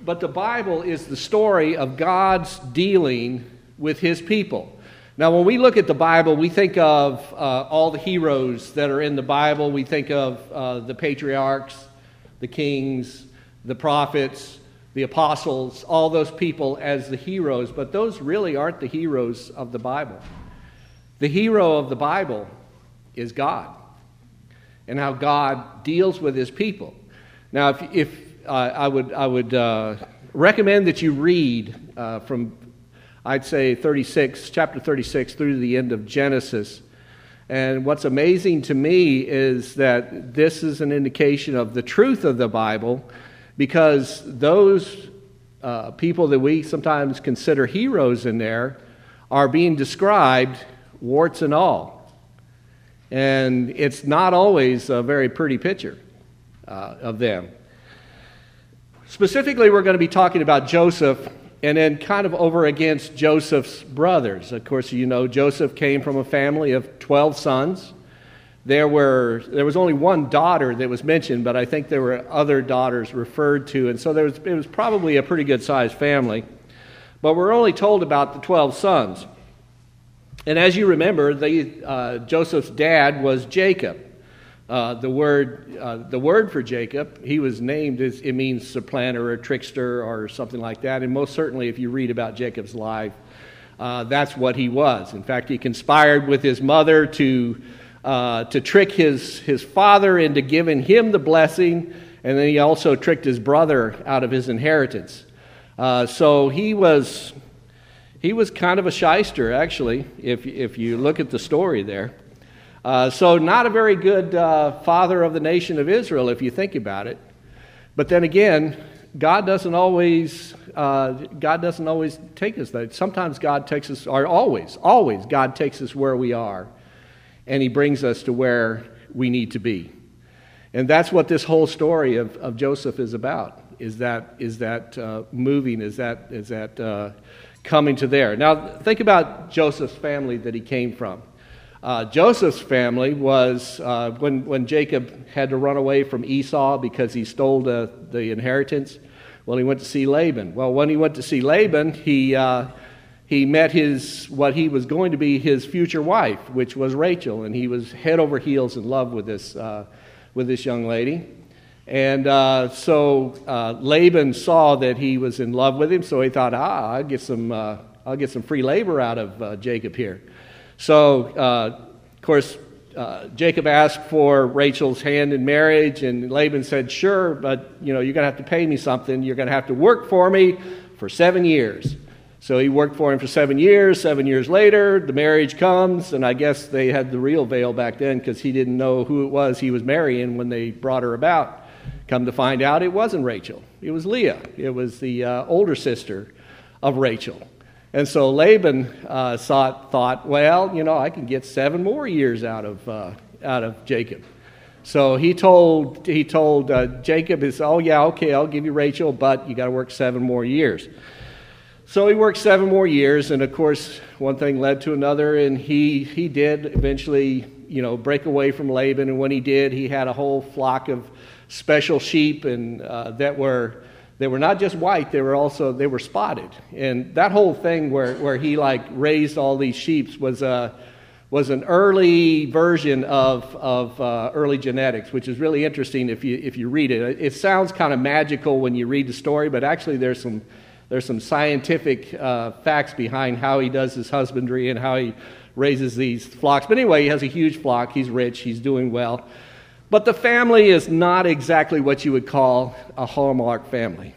but the Bible is the story of God's dealing with his people. Now, when we look at the Bible, we think of all the heroes that are in the Bible. We think of the patriarchs, the kings, the prophets, the apostles, all those people as the heroes, but those really aren't the heroes of the Bible. The hero of the Bible is God and how God deals with his people. Now, if I would recommend that you read from, I'd say, chapter 36 through the end of Genesis. And what's amazing to me is that this is an indication of the truth of the Bible, because those people that we sometimes consider heroes in there are being described warts and all. And it's not always a very pretty picture of them. Specifically, we're going to be talking about Joseph, and then kind of over against Joseph's brothers. Of course, you know, Joseph came from a family of 12 sons. There was only one daughter that was mentioned, but I think there were other daughters referred to, and so it was probably a pretty good-sized family. But we're only told about the 12 sons. And as you remember, Joseph's dad was Jacob. The word for Jacob, he was named, it means supplanter or trickster or something like that. And most certainly, if you read about Jacob's life, that's what he was. In fact, he conspired with his mother to trick his father into giving him the blessing, and then he also tricked his brother out of his inheritance. So he was kind of a shyster, actually, if you look at the story there. So not a very good father of the nation of Israel, if you think about it. But then again, God doesn't always take us there. Sometimes God takes us, or always God takes us where we are, and he brings us to where we need to be. And that's what this whole story of Joseph is about, is that moving, is that coming to there. Now, think about Joseph's family that he came from. Joseph's family was, when Jacob had to run away from Esau because he stole the inheritance, well, he went to see Laban. Well, when he went to see Laban, he met what he was going to be his future wife, which was Rachel, and he was head over heels in love with this young lady. And so Laban saw that he was in love with him, so he thought, I'll get some free labor out of Jacob here. So, of course, Jacob asked for Rachel's hand in marriage, and Laban said, sure, but, you're going to have to pay me something. You're going to have to work for me for 7 years. So he worked for him for 7 years. 7 years later, the marriage comes, and I guess they had the real veil back then because he didn't know who it was he was marrying when they brought her about. Come to find out, it wasn't Rachel. It was Leah. It was the older sister of Rachel. And so Laban thought, well, I can get 7 more years out of Jacob. So he told Jacob, oh yeah, okay, I'll give you Rachel, but you got to work 7 more years. So he worked 7 more years, and of course, one thing led to another, and he did eventually, break away from Laban. And when he did, he had a whole flock of special sheep, and they were not just white, they were spotted. And that whole thing where he raised all these sheep was an early version of early genetics, which is really interesting if you read it. It sounds kind of magical when you read the story, but actually there's some scientific facts behind how he does his husbandry and how he raises these flocks. But anyway, he has a huge flock, he's rich, he's doing well. But the family is not exactly what you would call a Hallmark family.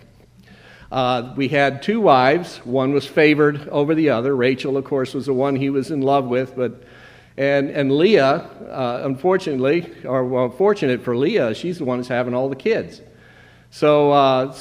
We had 2 wives. One was favored over the other. Rachel, of course, was the one he was in love with. And Leah, unfortunately, or fortunate for Leah, she's the one who's having all the kids. So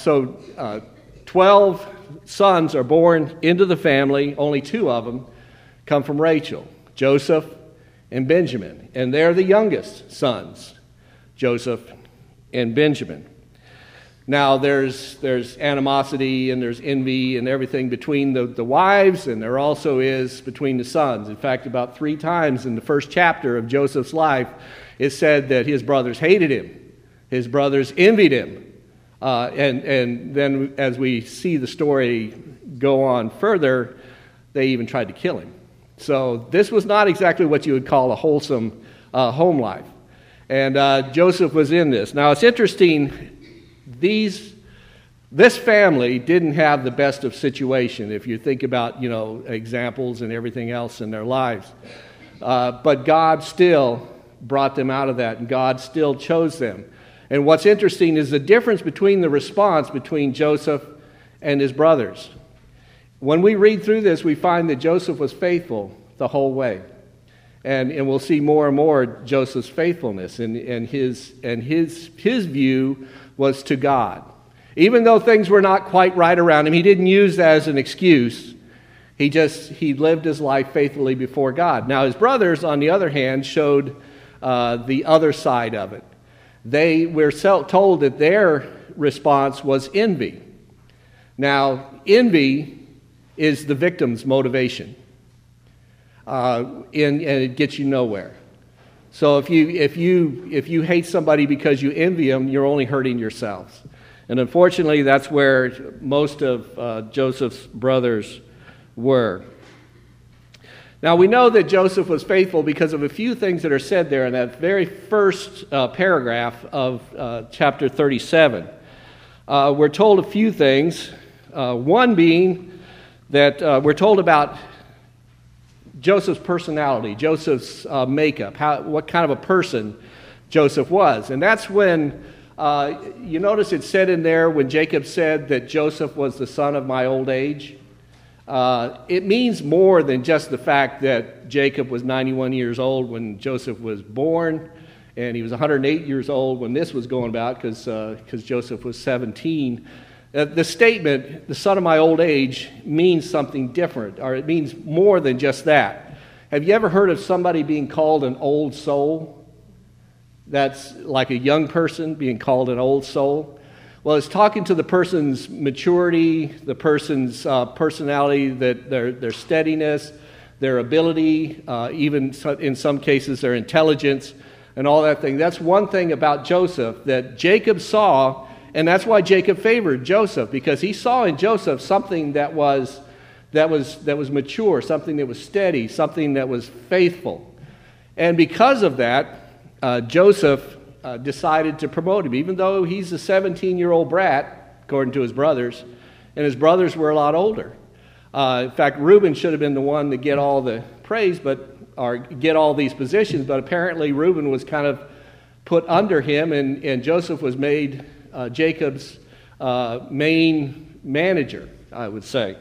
12 sons are born into the family. Only 2 of them come from Rachel, Joseph and Benjamin. And they're the youngest sons, Joseph and Benjamin. Now, there's animosity and there's envy and everything between the wives, and there also is between the sons. In fact, about 3 times in the first chapter of Joseph's life, it said that his brothers hated him, his brothers envied him, And then as we see the story go on further, they even tried to kill him. So this was not exactly what you would call a wholesome home life. And Joseph was in this. Now it's interesting, this family didn't have the best of situation if you think about, examples and everything else in their lives. But God still brought them out of that, and God still chose them. And what's interesting is the difference between the response between Joseph and his brothers. When we read through this, we find that Joseph was faithful the whole way. And we'll see more and more Joseph's faithfulness, and his view was to God. Even though things were not quite right around him, he didn't use that as an excuse. He lived his life faithfully before God. Now his brothers, on the other hand, showed the other side of it. They were told that their response was envy. Now, envy is the victim's motivation, and it gets you nowhere. So if you hate somebody because you envy them, you're only hurting yourselves. And unfortunately, that's where most of Joseph's brothers were. Now, we know that Joseph was faithful because of a few things that are said there in that very first paragraph of chapter 37. We're told a few things, one being that we're told about Joseph's personality, Joseph's makeup, what kind of a person Joseph was. And that's when, you notice it said in there when Jacob said that Joseph was the son of my old age. It means more than just the fact that Jacob was 91 years old when Joseph was born, and he was 108 years old when this was going about because Joseph was 17. The statement, the son of my old age, means something different, or it means more than just that. Have you ever heard of somebody being called an old soul? That's like a young person being called an old soul. Well, it's talking to the person's maturity, the person's personality, that their steadiness, their ability, even in some cases their intelligence and all that thing. That's one thing about Joseph that Jacob saw, and that's why Jacob favored Joseph, because he saw in Joseph something that was mature, something that was steady, something that was faithful. And because of that, Joseph decided to promote him, even though he's a 17-year-old brat, according to his brothers, and his brothers were a lot older. In fact, Reuben should have been the one to get all the praise, or get all these positions, but apparently Reuben was kind of put under him, and Joseph was made Jacob's main manager, I would say.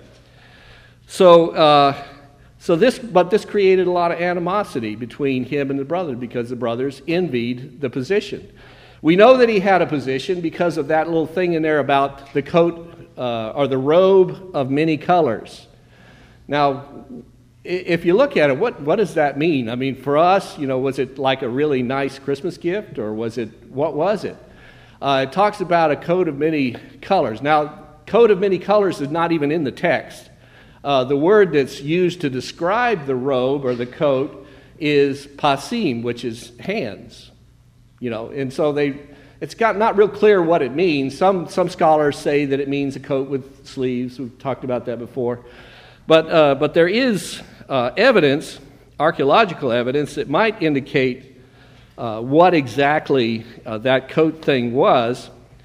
But this created a lot of animosity between him and the brothers because the brothers envied the position. We know that he had a position because of that little thing in there about the coat or the robe of many colors. Now, if you look at it, what does that mean? I mean, for us, was it like a really nice Christmas gift, or what was it? It talks about a coat of many colors. Now, coat of many colors is not even in the text. The word that's used to describe the robe or the coat is pasim, which is hands. And so it's not real clear what it means. Some scholars say that it means a coat with sleeves. We've talked about that before. But there is evidence, archaeological evidence, that might indicate what exactly that coat thing was.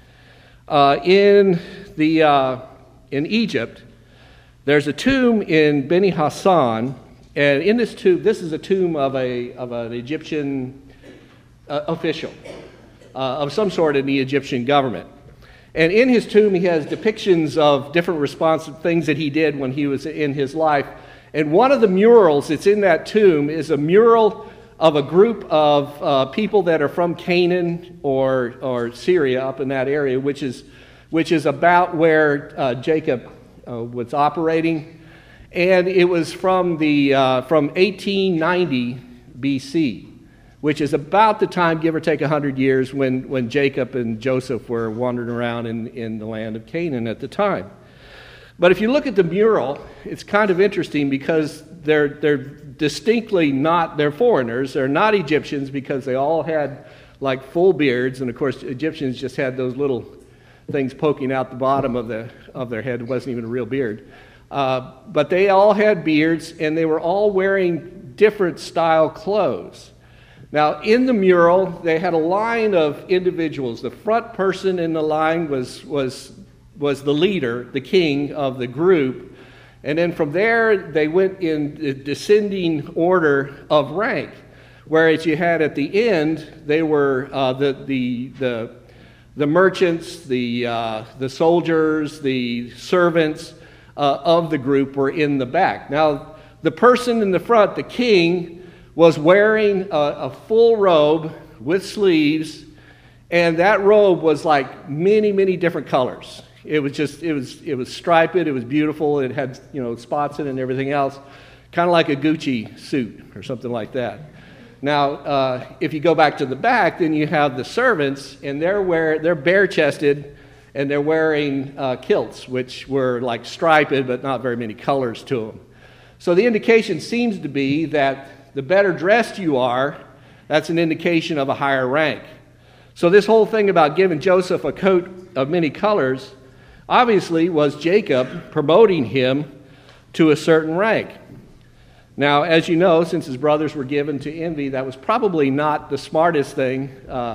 In Egypt, there's a tomb in Beni Hassan, and in this tomb, this is a tomb of an Egyptian official of some sort in the Egyptian government. And in his tomb, he has depictions of different responsive things that he did when he was in his life. And one of the murals that's in that tomb is a mural of a group of people that are from Canaan or Syria, up in that area, which is about where Jacob was operating, and it was from 1890 BC, which is about the time, give or take 100 years, when Jacob and Joseph were wandering around in the land of Canaan at the time. But if you look at the mural, it's kind of interesting because they're distinctly not, they're foreigners, they're not Egyptians because they all had like full beards, and of course Egyptians just had those little things poking out the bottom of their head. It wasn't even a real beard. But they all had beards, and they were all wearing different style clothes. Now, in the mural, they had a line of individuals. The front person in the line was the leader, the king of the group. And then from there, they went in descending order of rank. Whereas you had at the end, they were the merchants, the soldiers, the servants of the group were in the back. Now, the person in the front, the king, was wearing a full robe with sleeves, and that robe was like many, many different colors. It was striped, it was beautiful, it had spots in it and everything else, kind of like a Gucci suit or something like that. Now, if you go back to the back, then you have the servants, and they're bare-chested, and they're wearing kilts, which were like striped, but not very many colors to them. So the indication seems to be that the better dressed you are, that's an indication of a higher rank. So this whole thing about giving Joseph a coat of many colors obviously was Jacob promoting him to a certain rank. Now, as you know, since his brothers were given to envy, that was probably not the smartest thing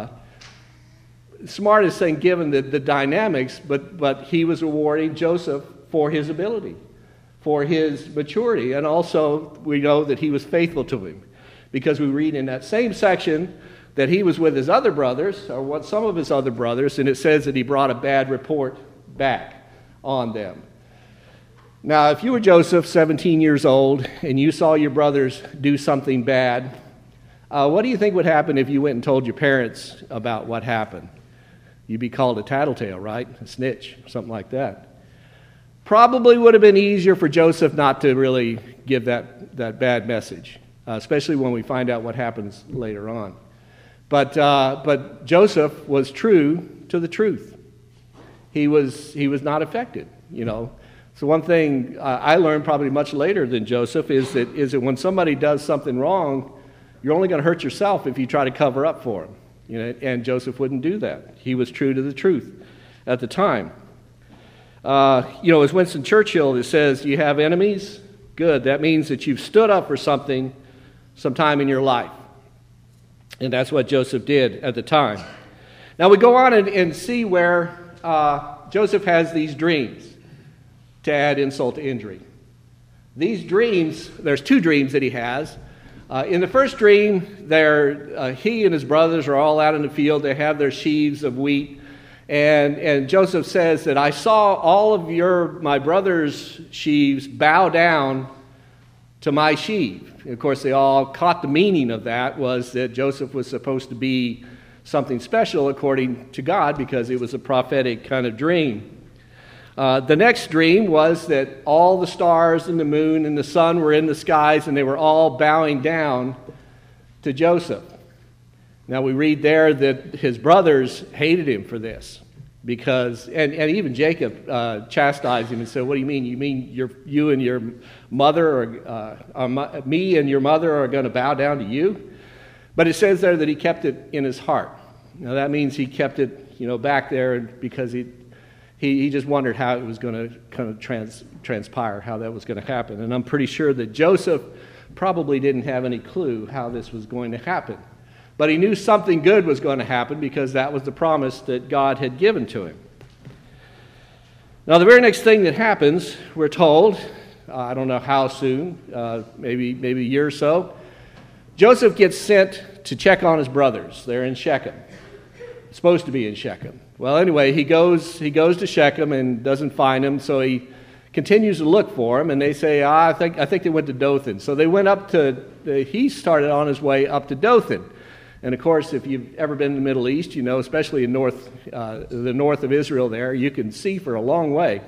given the dynamics, but he was rewarding Joseph for his ability, for his maturity, and also we know that he was faithful to him, because we read in that same section that he was with his other brothers, or some of his other brothers, and it says that he brought a bad report back on them. Now, if you were Joseph, 17 years old, and you saw your brothers do something bad, what do you think would happen if you went and told your parents about what happened? You'd be called a tattletale, right? A snitch, something like that. Probably would have been easier for Joseph not to really give that bad message, especially when we find out what happens later on. But Joseph was true to the truth. He was not affected, So one thing I learned probably much later than Joseph is that when somebody does something wrong, you're only going to hurt yourself if you try to cover up for him. And Joseph wouldn't do that. He was true to the truth at the time. As Winston Churchill, it says, you have enemies? Good. That means that you've stood up for something sometime in your life. And that's what Joseph did at the time. Now we go on and see where Joseph has these dreams, to add insult to injury. These dreams, there's two dreams that he has. In the first dream, he and his brothers are all out in the field. They have their sheaves of wheat. And Joseph says that I saw all of my brother's sheaves bow down to my sheaf. And of course, they all caught the meaning of that was that Joseph was supposed to be something special according to God because it was a prophetic kind of dream. The next dream was that all the stars and the moon and the sun were in the skies and they were all bowing down to Joseph. Now we read there that his brothers hated him for this because, and even Jacob chastised him and said, what do you mean? You mean you and your mother, me and your mother are going to bow down to you? But it says there that he kept it in his heart. Now that means he kept it, back there because he just wondered how it was going to kind of transpire, how that was going to happen. And I'm pretty sure that Joseph probably didn't have any clue how this was going to happen. But he knew something good was going to happen because that was the promise that God had given to him. Now, the very next thing that happens, we're told, I don't know how soon, maybe a year or so, Joseph gets sent to check on his brothers. They're in Shechem. Supposed to be in Shechem. Well, anyway, he goes to Shechem and doesn't find them, so he continues to look for them, and they say, I think they went to Dothan. So they went he started on his way up to Dothan. And of course, if you've ever been in the Middle East, especially in the north of Israel there, you can see for a long way.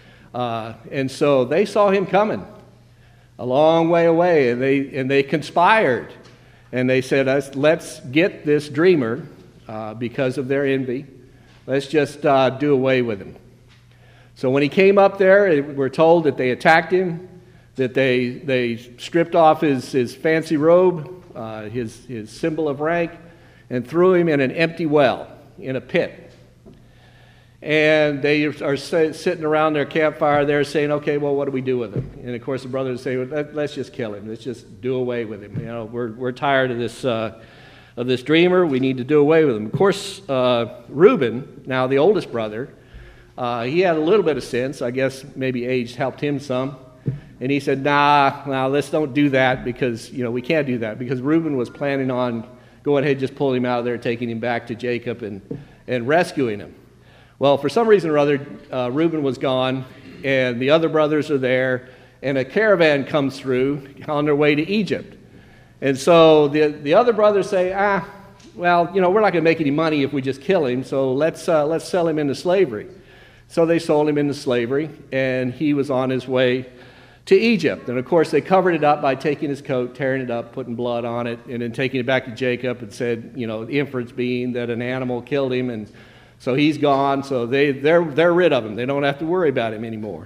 And so they saw him coming a long way away, and they conspired. And they said, let's get this dreamer because of their envy. Let's just do away with him. So when he came up there, we're told that they attacked him, that they stripped off his fancy robe, his symbol of rank, and threw him in an empty well, in a pit. And they are sitting around their campfire there saying, okay, well, what do we do with him? And of course the brothers say, well, let's just kill him. Let's just do away with him. We're tired of this dreamer. We need to do away with him. Of course, Reuben, now the oldest brother, he had a little bit of sense. I guess maybe age helped him some. And he said, nah, let's don't do that because, we can't do that. Because Reuben was planning on going ahead and just pulling him out of there, taking him back to Jacob and rescuing him. Well, for some reason or other, Reuben was gone, and the other brothers are there, and a caravan comes through on their way to Egypt. And so the other brothers say, we're not going to make any money if we just kill him, so let's sell him into slavery. So they sold him into slavery, and he was on his way to Egypt. And of course, they covered it up by taking his coat, tearing it up, putting blood on it, and then taking it back to Jacob and said, the inference being that an animal killed him, and so he's gone, so they're rid of him. They don't have to worry about him anymore.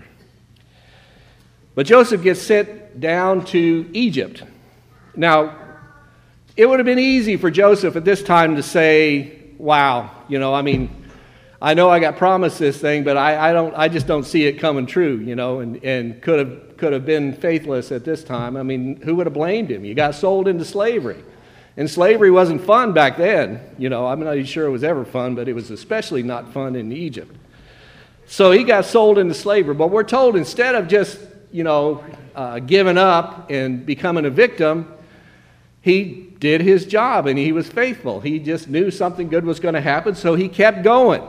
But Joseph gets sent down to Egypt. Now, it would have been easy for Joseph at this time to say, wow, I know I got promised this thing, but I just don't see it coming true, and could have been faithless at this time. Who would have blamed him? You got sold into slavery. And slavery wasn't fun back then. I'm not even sure it was ever fun, but it was especially not fun in Egypt. So he got sold into slavery. But we're told instead of just, giving up and becoming a victim, he did his job and he was faithful. He just knew something good was going to happen, so he kept going.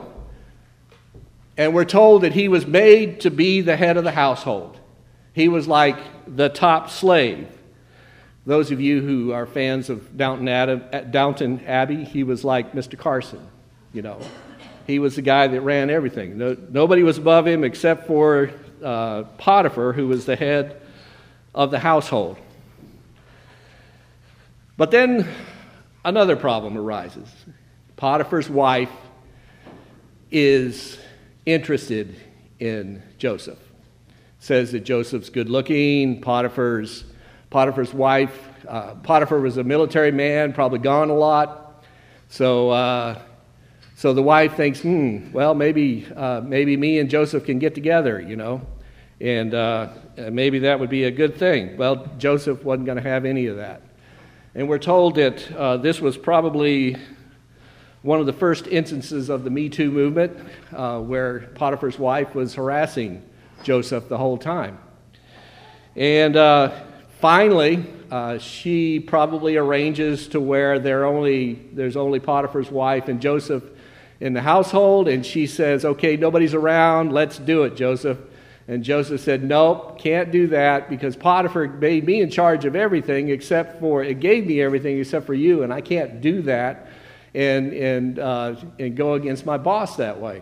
And we're told that he was made to be the head of the household. He was like the top slave. Those of you who are fans of Downton Abbey, he was like Mr. Carson, He was the guy that ran everything. Nobody was above him except for Potiphar, who was the head of the household. But then another problem arises. Potiphar's wife is interested in Joseph. Says that Joseph's good looking. Potiphar's wife, Potiphar was a military man, probably gone a lot. So the wife thinks, maybe me and Joseph can get together, and maybe that would be a good thing. Well, Joseph wasn't going to have any of that. And we're told that this was probably one of the first instances of the Me Too movement where Potiphar's wife was harassing Joseph the whole time. And finally, she probably arranges to where there's only Potiphar's wife and Joseph in the household, and she says, okay, nobody's around, let's do it, Joseph. And Joseph said, nope, can't do that because Potiphar made me in charge of everything it gave me everything except for you, and I can't do that and go against my boss that way.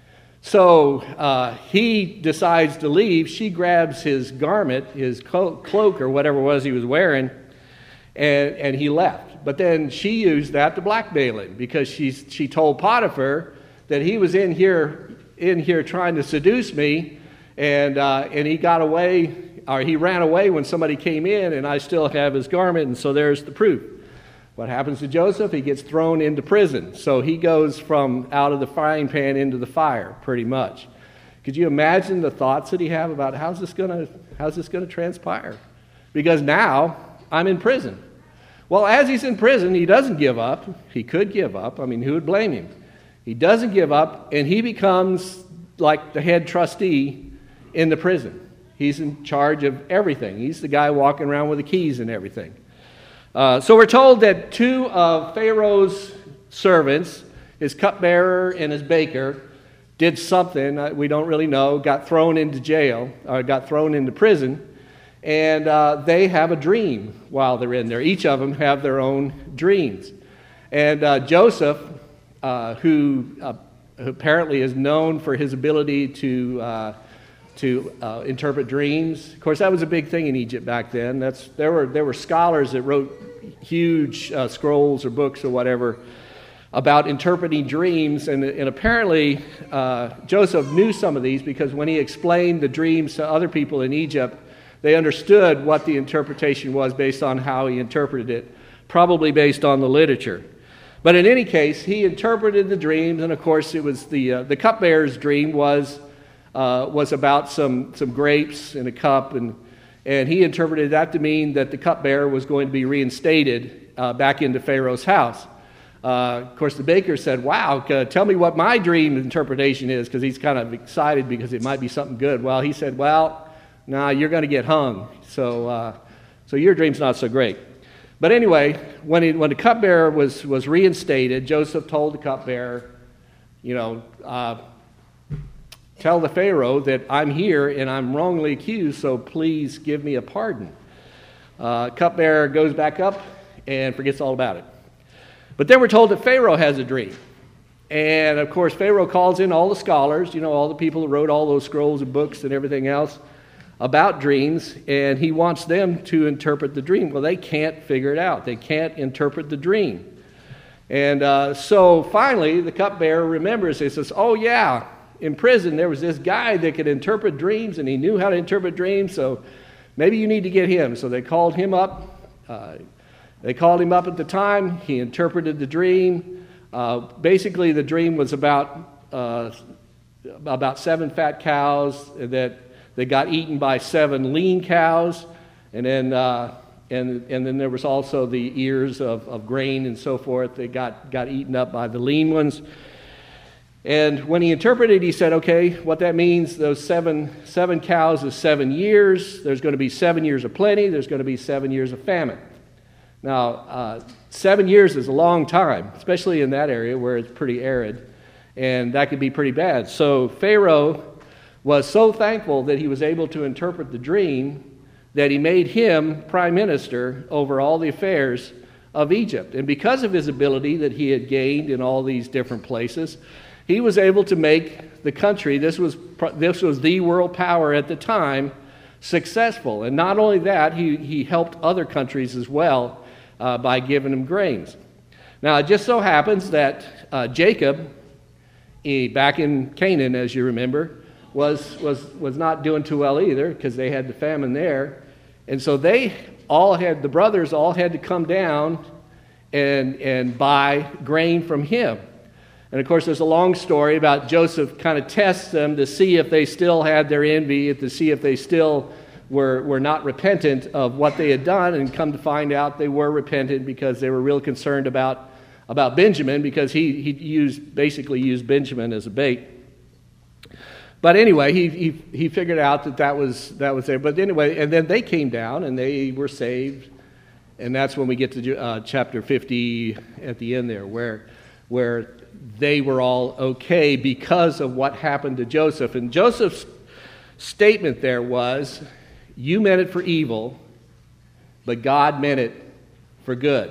So he decides to leave. She grabs his garment, his cloak or whatever it was he was wearing, and he left. But then she used that to blackmail him because she told Potiphar that he was in here trying to seduce me, and he got away, or he ran away when somebody came in, and I still have his garment, and so there's the proof. What happens to Joseph? He gets thrown into prison. So he goes from out of the frying pan into the fire, pretty much. Could you imagine the thoughts that he had about how's this going to transpire? Because now I'm in prison. Well, as he's in prison, he doesn't give up. He could give up. Who would blame him? He doesn't give up, and he becomes like the head trustee in the prison. He's in charge of everything. He's the guy walking around with the keys and everything. So we're told that two of Pharaoh's servants, his cupbearer and his baker, did something we don't really know, got thrown into jail, or got thrown into prison, and they have a dream while they're in there. Each of them have their own dreams. And Joseph, who apparently is known for his ability to interpret dreams. Of course, that was a big thing in Egypt back then. There were scholars that wrote huge scrolls or books or whatever about interpreting dreams, and apparently Joseph knew some of these because when he explained the dreams to other people in Egypt, they understood what the interpretation was based on how he interpreted it, probably based on the literature. But in any case, he interpreted the dreams, and of course, it was the cupbearer's dream was about some grapes in a cup, and he interpreted that to mean that the cupbearer was going to be reinstated back into Pharaoh's house. Of course, the baker said, "Wow, tell me what my dream interpretation is," because he's kind of excited because it might be something good. Well, he said, "Well, no, you're going to get hung, so your dream's not so great." But anyway, when the cupbearer was reinstated, Joseph told the cupbearer, tell the Pharaoh that I'm here and I'm wrongly accused, so please give me a pardon. Cupbearer goes back up and forgets all about it. But then we're told that Pharaoh has a dream. And of course, Pharaoh calls in all the scholars, all the people who wrote all those scrolls and books and everything else about dreams, and he wants them to interpret the dream. Well, they can't figure it out. They can't interpret the dream. And so finally, the cupbearer remembers. He says, "Oh yeah, in prison there was this guy that could interpret dreams, and he knew how to interpret dreams, so maybe you need to get him." So they called him up. They called him up at the time. He interpreted the dream. Basically, the dream was about 7 fat cows that got eaten by 7 lean cows, and then there was also the ears of grain and so forth that got eaten up by the lean ones. And when he interpreted, he said, "Okay, what that means, those seven cows is 7 years. There's going to be 7 years of plenty. There's going to be 7 years of famine." Now, 7 years is a long time, especially in that area where it's pretty arid, and that could be pretty bad. So Pharaoh was so thankful that he was able to interpret the dream that he made him prime minister over all the affairs of Egypt. And because of his ability that he had gained in all these different places, he was able to make the country, this was the world power at the time, successful. And not only that, he helped other countries as well by giving them grains. Now, it just so happens that Jacob, back in Canaan, as you remember, was not doing too well either, because they had the famine there. And so the brothers all had to come down and buy grain from him. And of course, there's a long story about Joseph kind of tests them to see if they still had their envy, to see if they still were not repentant of what they had done, and come to find out they were repentant because they were real concerned about Benjamin, because he basically used Benjamin as a bait. But anyway, he figured out that was there. But anyway, and then they came down and they were saved, and that's when we get to chapter 50 at the end there, where they were all okay because of what happened to Joseph. And Joseph's statement there was, "You meant it for evil, but God meant it for good."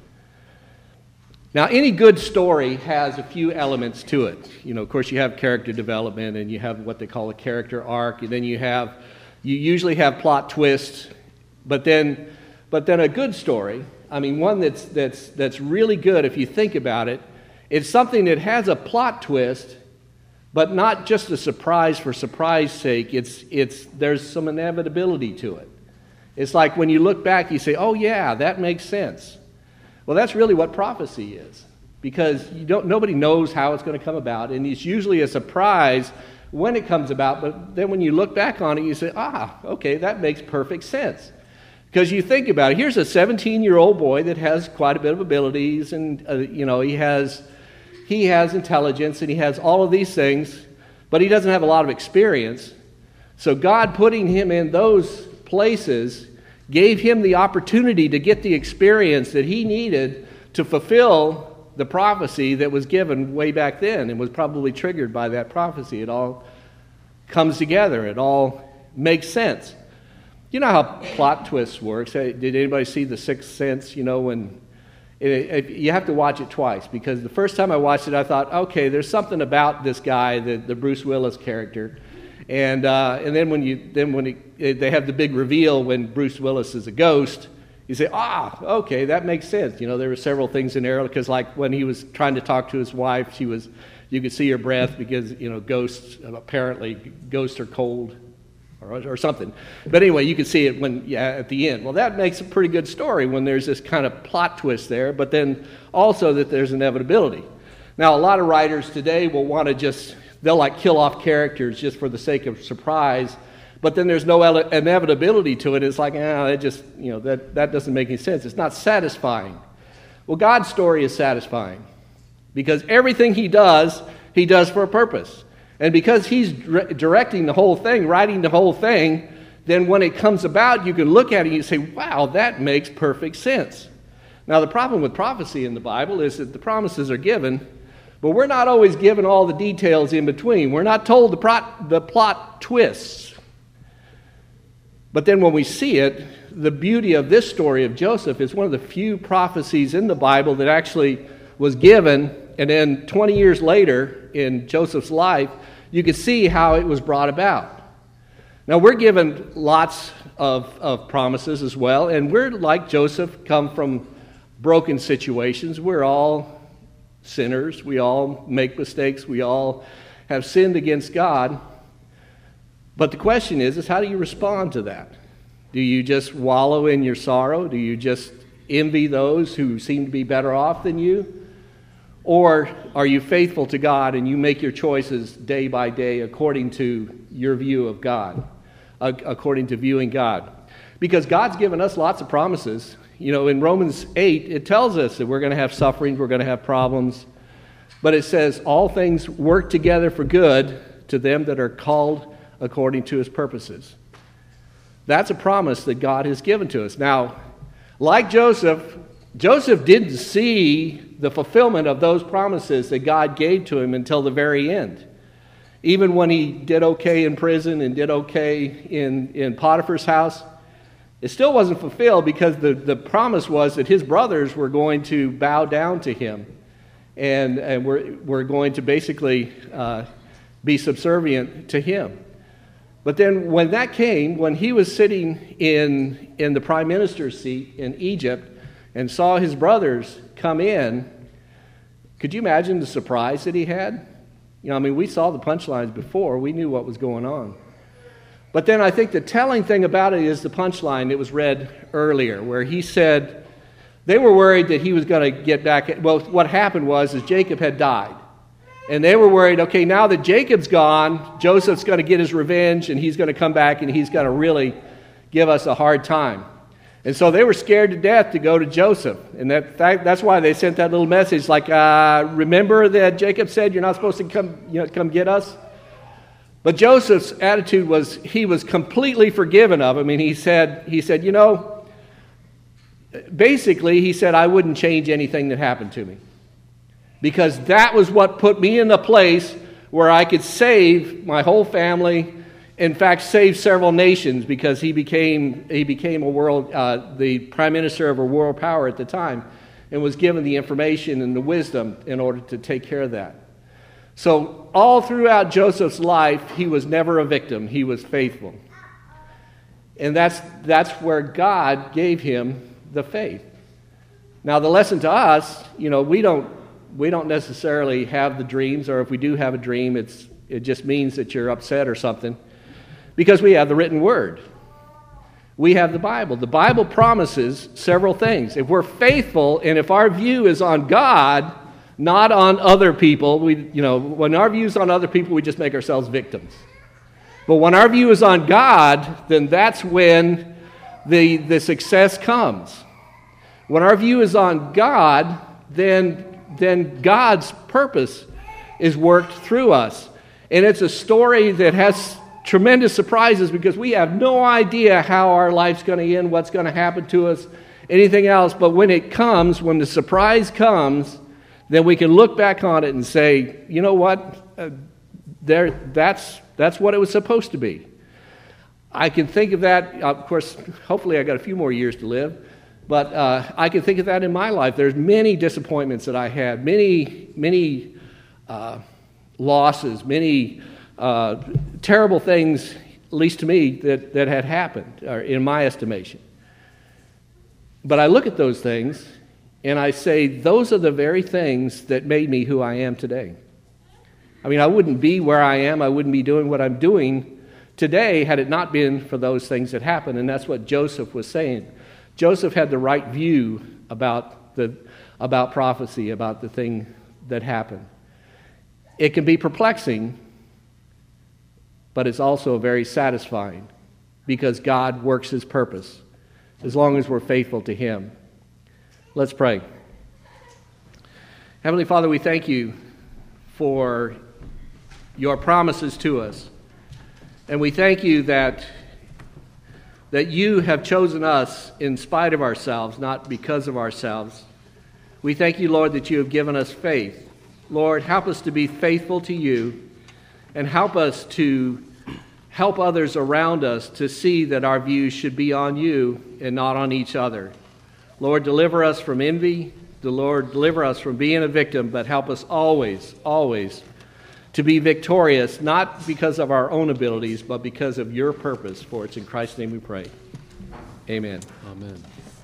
Now, any good story has a few elements to it. Of course, you have character development, and you have what they call a character arc, and then you usually have plot twists. But then a good story, one that's really good if you think about it, it's something that has a plot twist, but not just a surprise for surprise sake. There's some inevitability to it. It's like when you look back, you say, "Oh yeah, that makes sense." Well, that's really what prophecy is, because nobody knows how it's going to come about, and it's usually a surprise when it comes about. But then when you look back on it, you say, okay, that makes perfect sense. Because you think about it, here's a 17-year-old boy that has quite a bit of abilities, and he has intelligence, and he has all of these things, but he doesn't have a lot of experience. So God putting him in those places gave him the opportunity to get the experience that he needed to fulfill the prophecy that was given way back then, and was probably triggered by that prophecy. It all comes together. It all makes sense. You know how plot twists work. Did anybody see The Sixth Sense? When you have to watch it twice, because the first time I watched it, I thought, okay, there's something about this guy, the Bruce Willis character. And then when they have the big reveal when Bruce Willis is a ghost, you say, okay, that makes sense. There were several things in there, because like when he was trying to talk to his wife, you could see her breath, because ghosts are cold. or something. But anyway, you can see it at the end. Well, that makes a pretty good story when there's this kind of plot twist there, but then also that there's inevitability. Now, a lot of writers today will want to they'll like kill off characters just for the sake of surprise, but then there's no inevitability to it. It's like, that doesn't make any sense. It's not satisfying. Well, God's story is satisfying because everything he does for a purpose. And because he's directing the whole thing, writing the whole thing, then when it comes about, you can look at it and you say, wow, that makes perfect sense. Now, the problem with prophecy in the Bible is that the promises are given, but we're not always given all the details in between. We're not told the plot twists. But then when we see it, the beauty of this story of Joseph is one of the few prophecies in the Bible that actually was given, and then 20 years later in Joseph's life, you can see how it was brought about. Now, we're given lots of promises as well, and we're like Joseph, come from broken situations. We're all sinners. We all make mistakes. We all have sinned against God. But the question is how do you respond to that? Do you just wallow in your sorrow? Do you just envy those who seem to be better off than you? Or are you faithful to God and you make your choices day by day according to your view of God, according to viewing God? Because God's given us lots of promises. In Romans 8, it tells us that we're going to have suffering, we're going to have problems. But it says, all things work together for good to them that are called according to his purposes. That's a promise that God has given to us. Now, like Joseph didn't see the fulfillment of those promises that God gave to him until the very end. Even when he did okay in prison and did okay in Potiphar's house, it still wasn't fulfilled because the promise was that his brothers were going to bow down to him and were going to basically be subservient to him. But then when that came, when he was sitting in the prime minister's seat in Egypt and saw his brothers come in, could you imagine the surprise that he had? We saw the punchlines before. We knew what was going on. But then I think the telling thing about it is the punchline that was read earlier, where he said they were worried that he was going to get back. Well, what happened was Jacob had died. And they were worried, okay, now that Jacob's gone, Joseph's going to get his revenge, and he's going to come back, and he's going to really give us a hard time. And so they were scared to death to go to Joseph. And that's why they sent that little message like, remember that Jacob said you're not supposed to come get us? But Joseph's attitude was he was completely forgiven of him. And he said, basically he said, I wouldn't change anything that happened to me. Because that was what put me in the place where I could save my whole family. In fact, save several nations, because he became the prime minister of a world power at the time, and was given the information and the wisdom in order to take care of that. So all throughout Joseph's life, he was never a victim. He was faithful. And that's where God gave him the faith. Now the lesson to us, we don't necessarily have the dreams, or if we do have a dream, it just means that you're upset or something. Because we have the written word. We have the Bible. The Bible promises several things. If we're faithful and if our view is on God, not on other people, when our view is on other people, we just make ourselves victims. But when our view is on God, then that's when the success comes. When our view is on God, then God's purpose is worked through us. And it's a story that has tremendous surprises because we have no idea how our life's going to end, what's going to happen to us, anything else. But when the surprise comes, then we can look back on it and say, you know what, that's what it was supposed to be. I can think of that, of course, hopefully I got a few more years to live, but I can think of that in my life. There's many disappointments that I had, many losses, many terrible things, at least to me, that had happened, or in my estimation. But I look at those things and I say, those are the very things that made me who I am today. I wouldn't be where I am, I wouldn't be doing what I'm doing today had it not been for those things that happened. And that's what Joseph was saying. Joseph had the right view about prophecy, about the thing that happened. It can be perplexing, but it's also very satisfying because God works his purpose as long as we're faithful to him. Let's pray. Heavenly Father, we thank you for your promises to us. And we thank you that you have chosen us in spite of ourselves, not because of ourselves. We thank you, Lord, that you have given us faith. Lord, help us to be faithful to you and help us to help others around us to see that our views should be on you and not on each other. Lord, deliver us from envy. Lord, deliver us from being a victim, but help us always, always to be victorious, not because of our own abilities, but because of your purpose. For it's in Christ's name we pray. Amen. Amen.